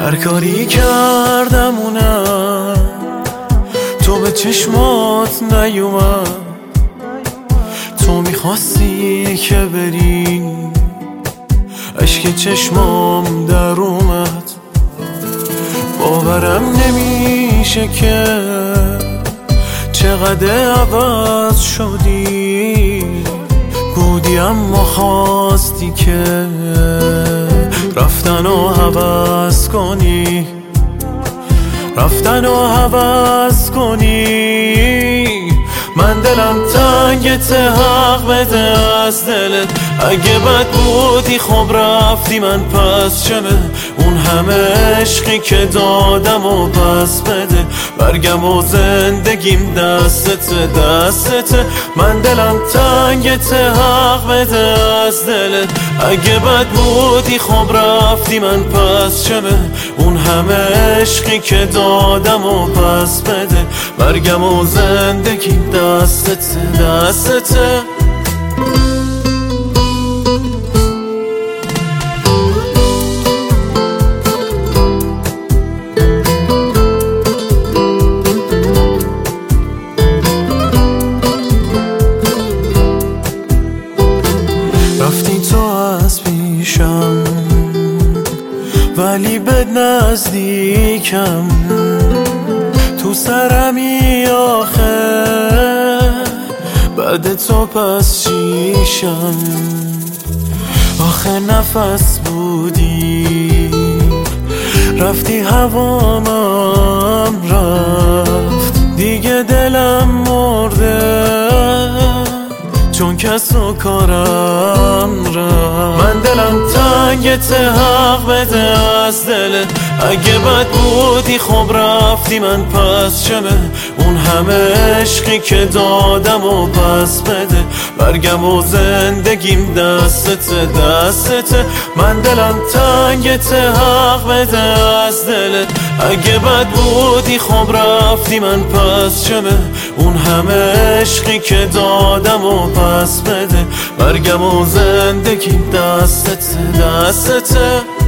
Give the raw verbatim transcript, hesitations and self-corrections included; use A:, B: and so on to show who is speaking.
A: هر کاری کردم اونم تو به چشمات نیومد. تو میخواستی که بری اشک چشمام در اومد. باورم نمیشه که چقدر عوض شدی. بودی اما خواستی که رفتن و عوض کنی، رفتن و عوض کنی. من دلم تنگت، حق بده از دلت. اگه بد بودی خب رفتی، من پس چمه اون همه عشقی که دادم و پس بده. برگم و زندگیم دستت دستت. من دلم تنگت، حق بده از دلت. اگه بد بودی خب رفتی، من پس چمه اون همه عشقی که دادم و پس بده. برگم و زندگیم دستت دستت. رفتی تو از پیشم ولی به نزدیکم. تو سرمی آخه بعد تو پس چیشم. آخه نفس بودی رفتی، هوامم رفت دیگه، دلم مرده چون کس و کارم رفت. من دلم تنگت، حق بده از دلت. اگه بد بودی خب رفتی، من پس چمه اون همه عشقی که دادم و پس بده. برگم و زندگیم دستت دستت. من دلم تنگت، حق بده از دلت. اگه بد بودی خب رفتی، من پس چمه اون همه عشقی که دادم و پس بده. برگم و زندگیم دستت دستت.